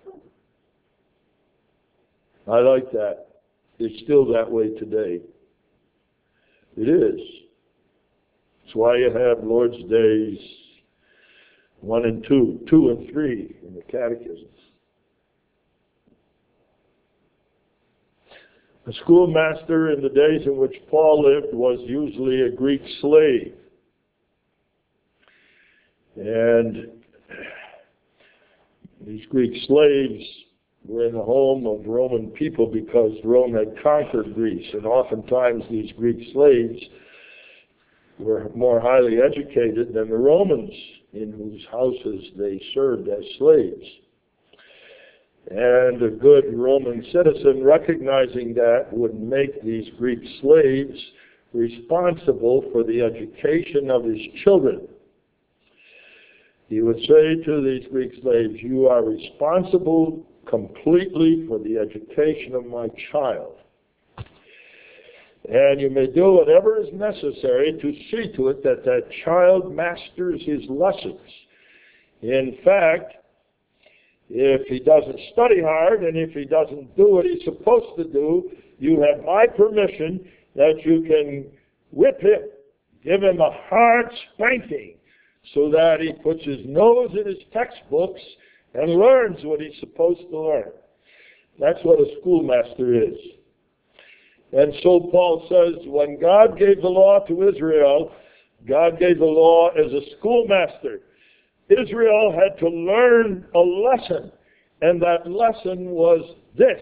I like that. It's still that way today. It is. That's why you have Lord's Days one and two, two and three in the Catechism. A schoolmaster in the days in which Paul lived was usually a Greek slave. And these Greek slaves were in the home of Roman people because Rome had conquered Greece. And oftentimes these Greek slaves were more highly educated than the Romans in whose houses they served as slaves. And a good Roman citizen, recognizing that, would make these Greek slaves responsible for the education of his children. He would say to these Greek slaves, you are responsible completely for the education of my child. And you may do whatever is necessary to see to it that that child masters his lessons. In fact, if he doesn't study hard and if he doesn't do what he's supposed to do, you have my permission that you can whip him, give him a hard spanking, so that he puts his nose in his textbooks and learns what he's supposed to learn. That's what a schoolmaster is. And so Paul says, when God gave the law to Israel, God gave the law as a schoolmaster. Israel had to learn a lesson, and that lesson was this.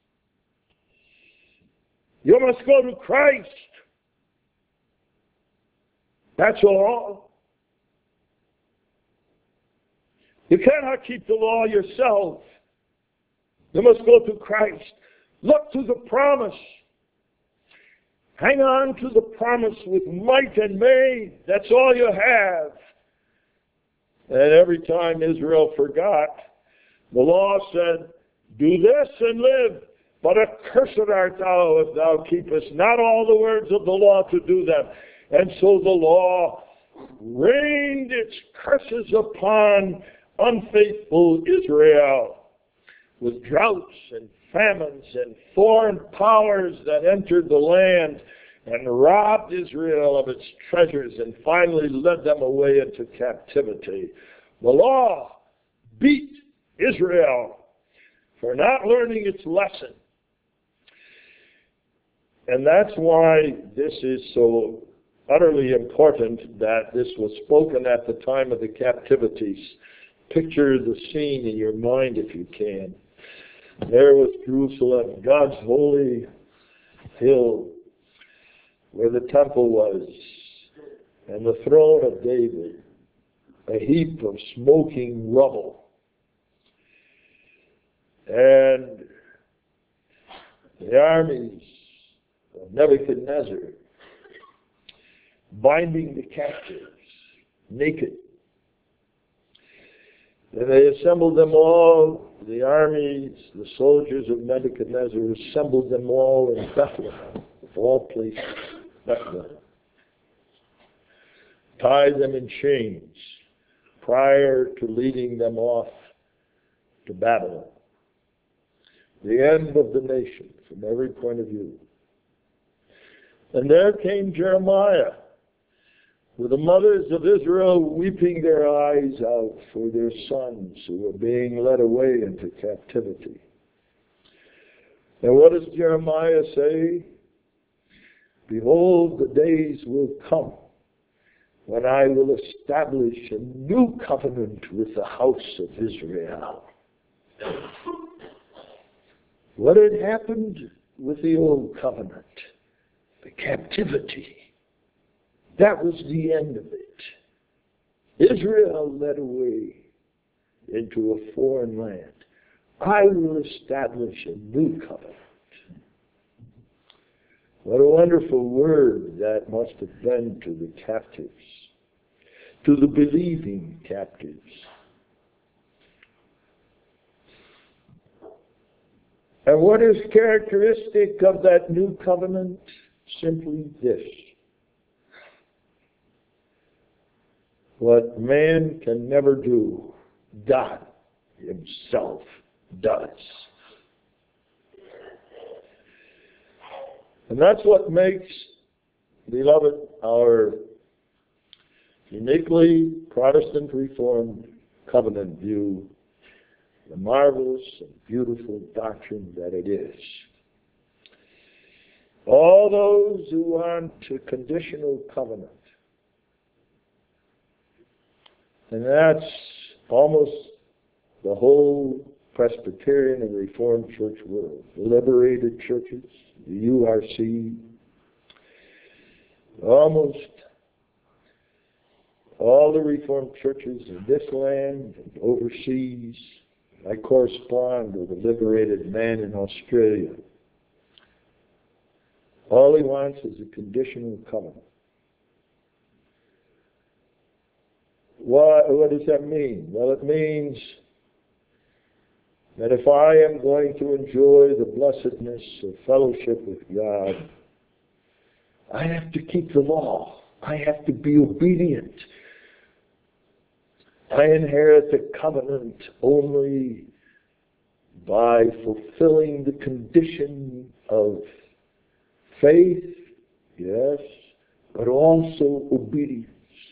You must go to Christ. That's all. You cannot keep the law yourself. You must go to Christ. Look to the promise. Hang on to the promise with might and main. That's all you have. And every time Israel forgot, the law said, do this and live, but accursed art thou if thou keepest not all the words of the law to do them. And so the law rained its curses upon unfaithful Israel, with droughts and famines and foreign powers that entered the land and robbed Israel of its treasures and finally led them away into captivity. The law beat Israel for not learning its lesson. And that's why this is so utterly important that this was spoken at the time of the captivities. Picture the scene in your mind if you can. There was Jerusalem, God's holy hill, where the temple was, and the throne of David, a heap of smoking rubble. And the armies of Nebuchadnezzar binding the captives naked. And they assembled them all, the armies, the soldiers of Nebuchadnezzar assembled them all in Bethlehem, of all places, Bethlehem. Tied them in chains prior to leading them off to Babylon. The end of the nation from every point of view. And there came Jeremiah, with the mothers of Israel weeping their eyes out for their sons who were being led away into captivity. And what does Jeremiah say? Behold, the days will come when I will establish a new covenant with the house of Israel. What had happened with the old covenant? The captivity. That was the end of it. Israel led away into a foreign land. I will establish a new covenant. What a wonderful word that must have been to the captives, to the believing captives. And what is characteristic of that new covenant? Simply this. What man can never do, God himself does. And that's what makes, beloved, our uniquely Protestant Reformed covenant view the marvelous and beautiful doctrine that it is. All those who want a conditional covenant, and that's almost the whole Presbyterian and Reformed church world, the liberated churches, the U R C, almost all the Reformed churches in this land and overseas. I correspond with a liberated man in Australia. All he wants is a conditional covenant. What, what does that mean? Well, it means that if I am going to enjoy the blessedness of fellowship with God, I have to keep the law. I have to be obedient. I inherit the covenant only by fulfilling the condition of faith, yes, but also obedience.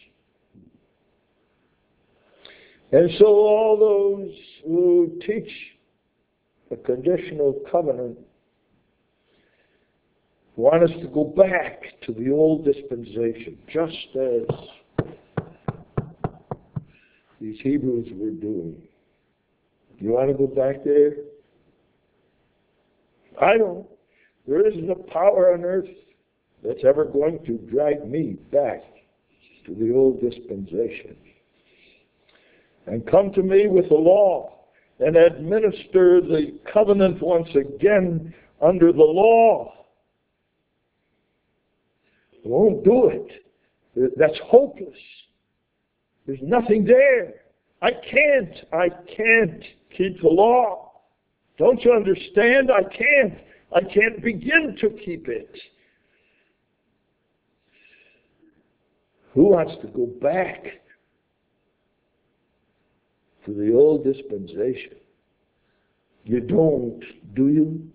And so all those who teach a conditional covenant want us to go back to the old dispensation, just as these Hebrews were doing. You want to go back there? I don't. There isn't a power on earth that's ever going to drag me back to the old dispensation. And come to me with the law and administer the covenant once again under the law. I won't do it. That's hopeless. There's nothing there. I can't. I can't keep the law. Don't you understand? I can't. I can't begin to keep it. Who wants to go back to the old dispensation? You don't, do you?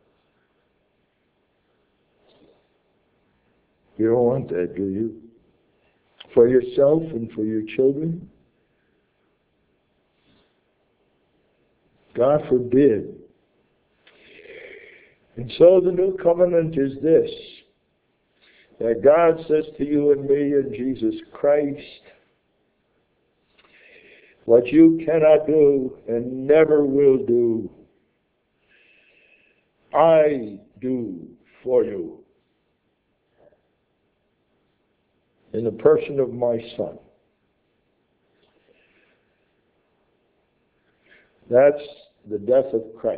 You don't want that, do you? For yourself and for your children? God forbid. And so the new covenant is this, that God says to you and me in Jesus Christ, what you cannot do and never will do, I do for you. In the person of my Son. That's the death of Christ.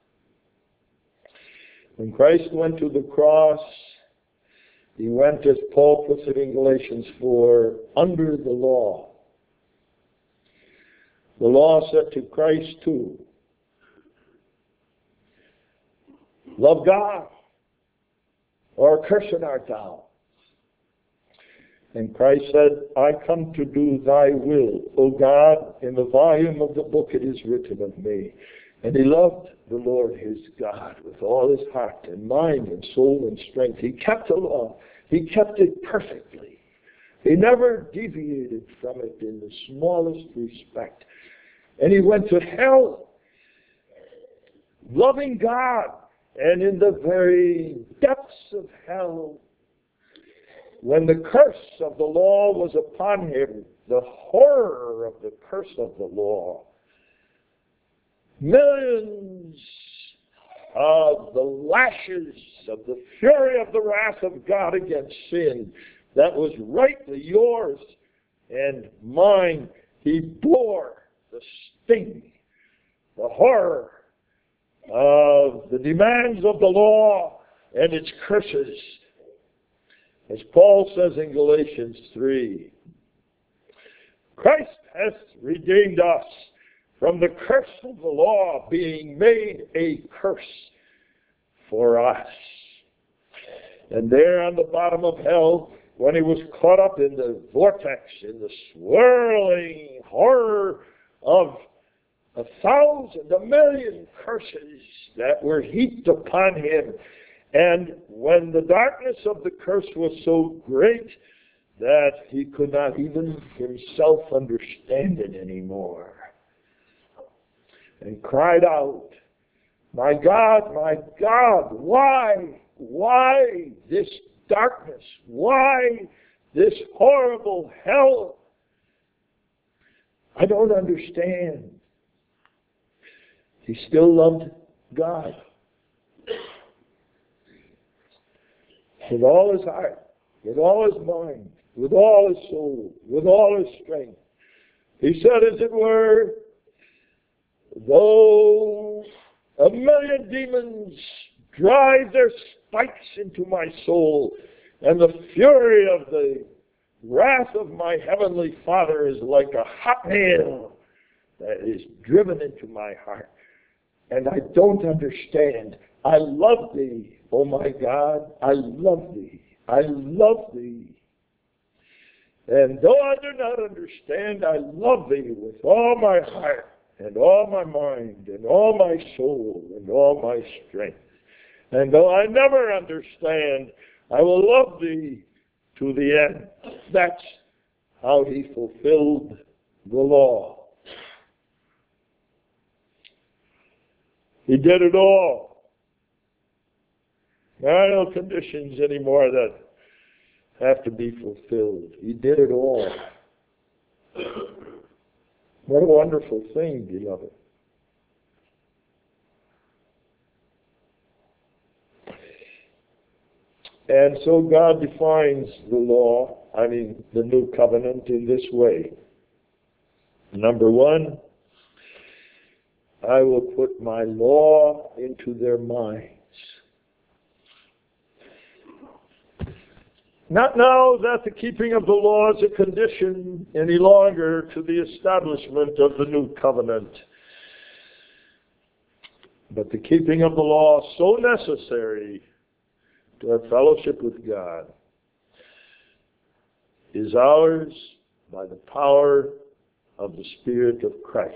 When Christ went to the cross, he went, as Paul puts it in Galatians four, under the law. The law said to Christ too, love God, or cursed art thou. And Christ said, I come to do thy will, O God. In the volume of the book it is written of me. And he loved the Lord his God with all his heart and mind and soul and strength. He kept the law. He kept it perfectly. He never deviated from it in the smallest respect. And he went to hell, loving God. And in the very depths of hell, when the curse of the law was upon him, the horror of the curse of the law, millions of the lashes of the fury of the wrath of God against sin that was rightly yours and mine, he bore the sting, the horror of the demands of the law and its curses. As Paul says in Galatians three, Christ hath redeemed us from the curse of the law, being made a curse for us. And there on the bottom of hell, when he was caught up in the vortex, in the swirling horror of a thousand, a million curses that were heaped upon him, and when the darkness of the curse was so great that he could not even himself understand it anymore, and cried out, my God, my God, why, why this darkness? Why this horrible hell? I don't understand. He still loved God with all his heart, with all his mind, with all his soul, with all his strength. He said, as it were, though a million demons drive their spikes into my soul, and the fury of the wrath of my heavenly Father is like a hot nail that is driven into my heart, and I don't understand. I love thee, oh my God, I love thee, I love thee. And though I do not understand, I love thee with all my heart, and all my mind, and all my soul, and all my strength. And though I never understand, I will love thee to the end. That's how he fulfilled the law. He did it all. There are no conditions anymore that have to be fulfilled. He did it all. What a wonderful thing, beloved. And so God defines the law, I mean the new covenant, in this way. Number one, I will put my law into their minds. Not now that the keeping of the law is a condition any longer to the establishment of the new covenant, but the keeping of the law so necessary to have fellowship with God is ours by the power of the Spirit of Christ.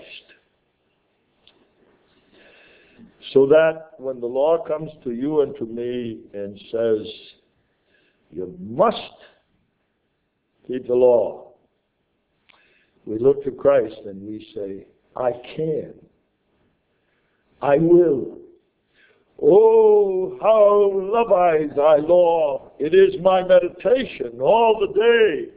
So that when the law comes to you and to me and says, you must keep the law, we look to Christ and we say, I can. I will. Oh, how love I thy law. It is my meditation all the day.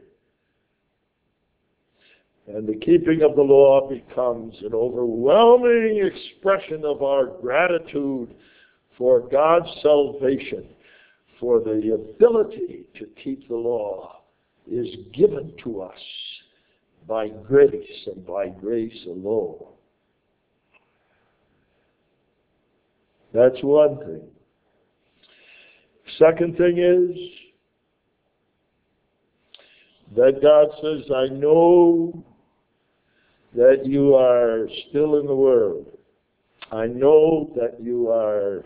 And the keeping of the law becomes an overwhelming expression of our gratitude for God's salvation, for the ability to keep the law is given to us by grace and by grace alone. That's one thing. Second thing is that God says, I know that you are still in the world. I know that you are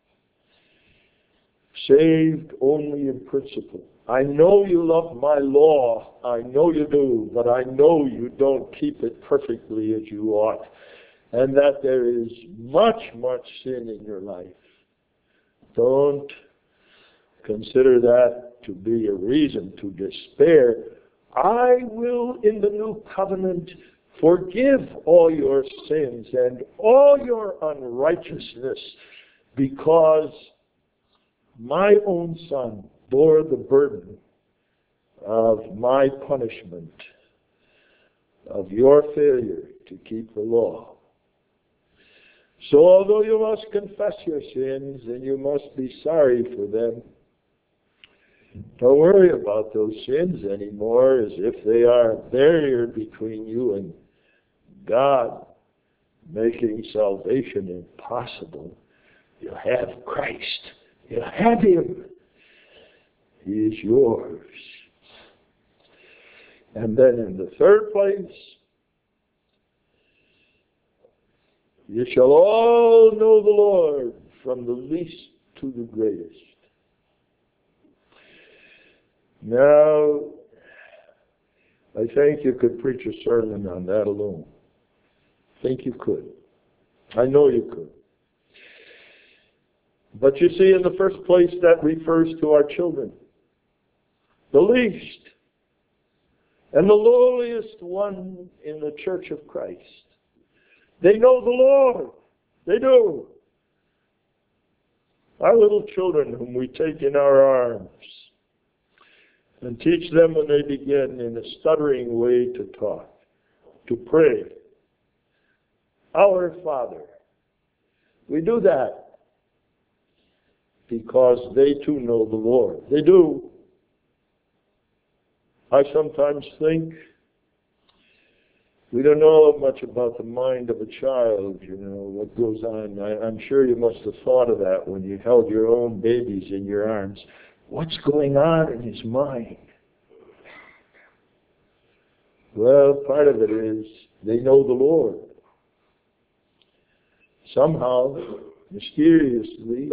saved only in principle. I know you love my law. I know you do, but I know you don't keep it perfectly as you ought, and that there is much, much sin in your life. Don't consider that to be a reason to despair. I will, in the new covenant, forgive all your sins and all your unrighteousness, because my own Son bore the burden of my punishment, of your failure to keep the law. So although you must confess your sins and you must be sorry for them, don't worry about those sins anymore as if they are a barrier between you and God, making salvation impossible. You have Christ. You have Him. He is yours. And then in the third place, you shall all know the Lord, from the least to the greatest. Now, I think you could preach a sermon on that alone. I think you could. I know you could. But you see, in the first place, that refers to our children. The least and the lowliest one in the church of Christ. They know the Lord. They do. Our little children whom we take in our arms and teach them when they begin in a stuttering way to talk, to pray. Our Father. We do that because they too know the Lord. They do. I sometimes think we don't know much about the mind of a child, you know, what goes on. I, I'm sure you must have thought of that when you held your own babies in your arms. What's going on in his mind? Well, part of it is they know the Lord. Somehow, mysteriously,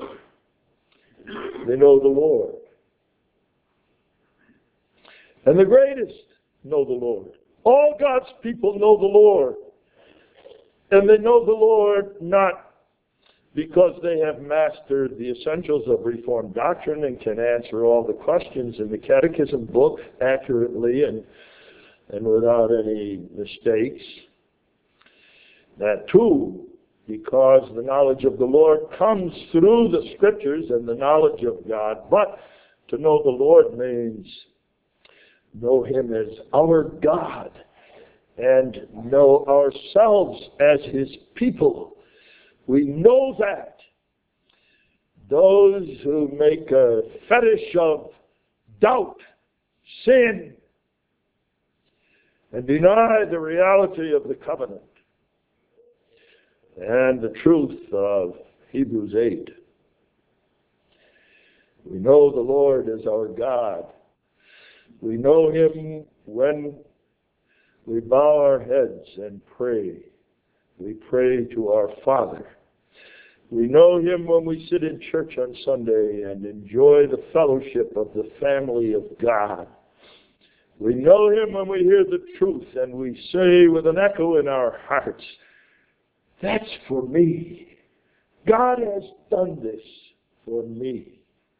they know the Lord. And the greatest know the Lord. All God's people know the Lord. And they know the Lord not because they have mastered the essentials of Reformed doctrine and can answer all the questions in the Catechism book accurately and, and without any mistakes. That too, because the knowledge of the Lord comes through the Scriptures and the knowledge of God. But to know the Lord means know Him as our God and know ourselves as His people. We know that. Those who make a fetish of doubt, sin, and deny the reality of the covenant and the truth of Hebrews eight. We know the Lord as our God. We know Him when we bow our heads and pray. We pray to our Father. We know Him when we sit in church on Sunday and enjoy the fellowship of the family of God. We know Him when we hear the truth and we say with an echo in our hearts, that's for me. God has done this for me.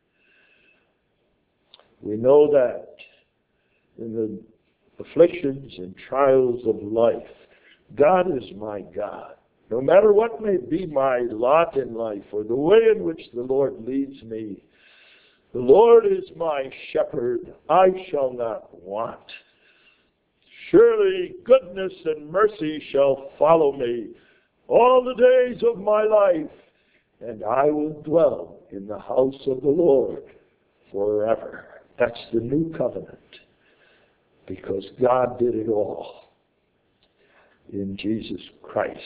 We know that in the afflictions and trials of life, God is my God. No matter what may be my lot in life or the way in which the Lord leads me, the Lord is my shepherd. I shall not want. Surely goodness and mercy shall follow me all the days of my life, and I will dwell in the house of the Lord forever. That's the new covenant, because God did it all in Jesus Christ.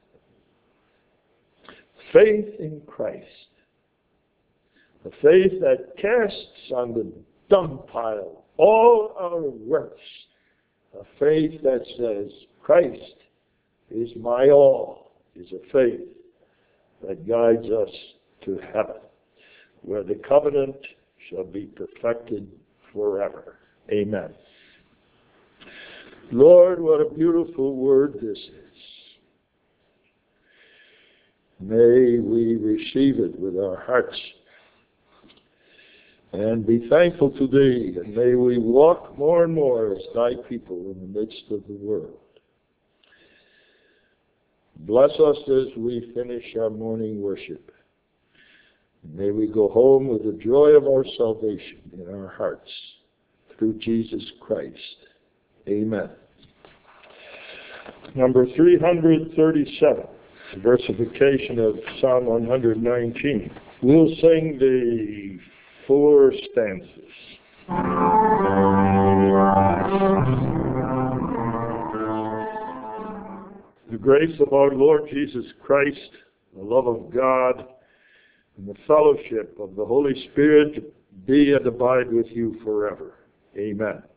Faith in Christ. A faith that casts on the dung pile all our works. A faith that says, Christ is my all, is a faith that guides us to heaven, where the covenant shall be perfected forever. Amen. Lord, what a beautiful word this is. May we receive it with our hearts and be thankful to Thee, and may we walk more and more as Thy people in the midst of the world. Bless us as we finish our morning worship. May we go home with the joy of our salvation in our hearts through Jesus Christ. Amen. Number three hundred thirty-seven, versification of Psalm one hundred nineteen. We'll sing the four stanzas. The grace of our Lord Jesus Christ, the love of God, and the fellowship of the Holy Spirit be and abide with you forever. Amen.